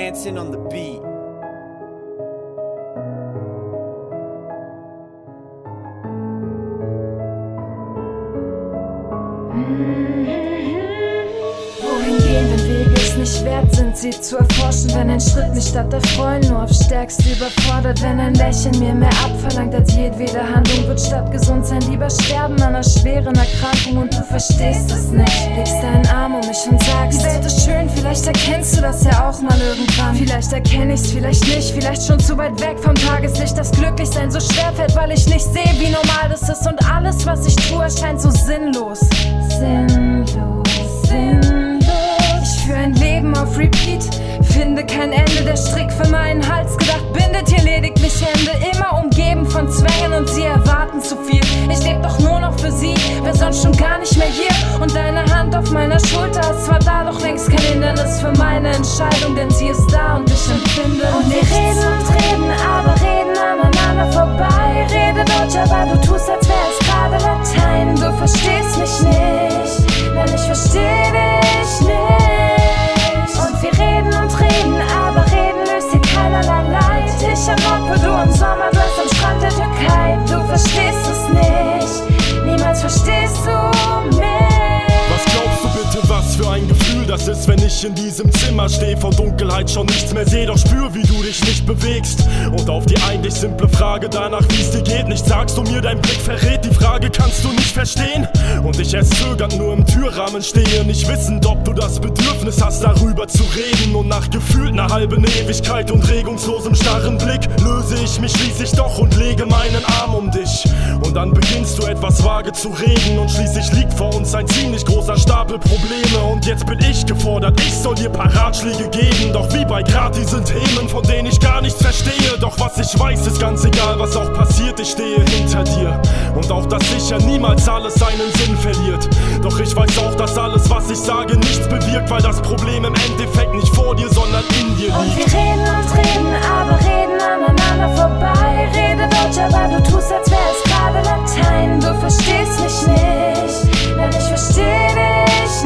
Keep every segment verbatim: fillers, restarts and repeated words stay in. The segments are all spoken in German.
dancing on the beat. Wohin gehen, wenn Wege es nicht wert sind, sie zu erforschen? Wenn ein Schritt mich statt erfreuen nur aufs Stärkste überfordert. Wenn ein Lächeln mir mehr abverlangt als jedwede Handlung, wird statt gesund sein lieber sterben an einer schweren Erkrankung. Und du verstehst es nicht, legst deinen Arm um mich und sagst: Die Welt ist schön, vielleicht erkennst du das ja auch mal irgendwann. Vielleicht erkenn ich's, vielleicht nicht, vielleicht schon zu weit weg vom Tageslicht, dass Glücklichsein so schwer fällt, weil ich nicht sehe, wie normal das ist. Und alles, was ich tue, erscheint so sinnlos. Sinnlos, sinnlos. Ich führe ein Leben auf Repeat, finde kein Ende. Der Strick für meinen Hals gedacht bindet hier lediglich Hände. Immer umgeben von Zwängen und sie erwarten zu viel. Ich lebe doch nur noch für sie, wer sonst schon gar nicht mehr hier. Und deine Hand auf meiner Schulter ist zwar da, doch längst kein Hindernis für meine Entscheidung, denn sie ist da und ich empfinde und nichts. Wir reden und reden, aber reden aneinander vorbei. Rede Deutsch, aber du tust, als wär es gerade Latein. Du verstehst mich nicht, denn ich versteh dich nicht. Und wir reden und reden, aber reden löst dir keinerlei Leid. Ich am Nordpol, du im Sommer, du bist am Strand der Türkei. Du verstehst es nicht, niemals verstehst du mich. Was glaubst du bitte, was für ein Gefühl das ist, wenn ich in diesem Zimmer stehe, vor Dunkelheit schon nichts mehr sehe, doch spür, wie du dich nicht bewegst. Und auf die eigentlich simple Frage danach, wie es dir geht, nicht sagst du mir, dein Blick verrät die Frage, kannst du nicht verstehen? Und ich erst zögernd nur im Türrahmen stehe, nicht wissend, ob du das Bedürfnis hast, darüber zu reden. Und nach gefühlt einer halben Ewigkeit und regungslosem starren Blick löse ich mich schließlich doch und lege meinen Arm um dich. Und dann beginnst du etwas vage zu reden und schließlich liegt vor uns ein ziemlich großer Stapel Probleme. Und jetzt bin ich gefordert, ich soll dir paar Ratschläge geben, doch wie bei grad diesen Themen, von denen ich gar nichts verstehe. Doch was ich weiß, ist ganz egal, was auch passiert, ich stehe hinter dir. Und auch, dass sicher niemals alles seinen Sinn verliert. Doch ich weiß auch, dass alles, was ich sage, nichts bewirkt, weil das Problem im Endeffekt nicht vor dir, sondern in dir liegt. Und wir reden und reden, aber reden aneinander vorbei. Rede Deutsch, aber du tust, als wär es gerade Latein. Du verstehst mich nicht, denn ich versteh dich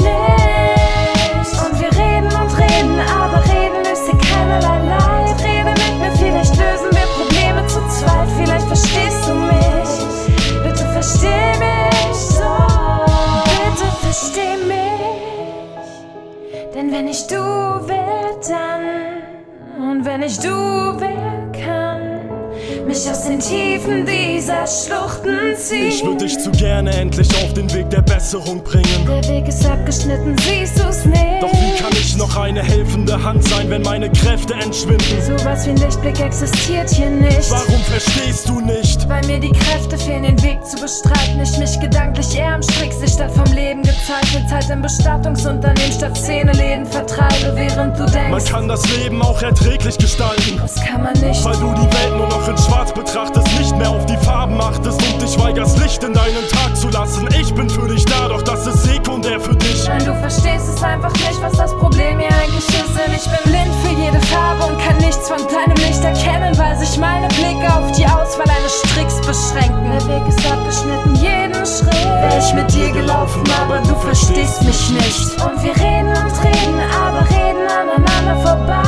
nicht. Und wir reden und reden, aber reden löst dir keinerlei Leid. Rede mit mir, vielleicht lösen wir Probleme zu zweit. Vielleicht verstehst du mich, bitte versteh mich so. Bitte versteh mich, denn wenn ich du wär, dann, und wenn ich du wär, kann mich aus den Tiefen dieser Schluchten ziehen. Ich würde dich zu gerne endlich auf den Weg der Besserung bringen. Der Weg ist abgeschnitten, siehst du's nicht? Doch wie kann ich noch eine helfende Hand sein, wenn meine Kräfte entschwinden? Sowas wie ein Lichtblick existiert hier nicht. Warum verstehst du nicht? Weil mir die Kräfte fehlen, den Weg zu bestreiten. Ich mich gedanklich eher am Stricksee statt vom Leben gezeichnet. Zeit im Bestattungsunternehmen statt Szeneläden vertreibe, während du denkst, man kann das Leben auch erträglich gestalten. Das kann man nicht, weil du die Welt nur noch in Schwarz betrachtest, nicht mehr auf die Farben achtest und dich weigerst, Licht in deinen Tag zu lassen. Ich bin für dich da, doch das ist sekundär für dich. Nein, du verstehst es einfach nicht, was das Problem hier eigentlich ist. Denn ich bin blind für jede Farbe und kann nichts von deinem Licht erkennen, weil sich meine Blicke auf die Auswahl eines Stricks beschränken. Der Weg ist abgeschnitten, jeden Schritt wär ich mit dir gelaufen, aber du verstehst mich nicht. Und wir reden und reden, aber reden aneinander vorbei.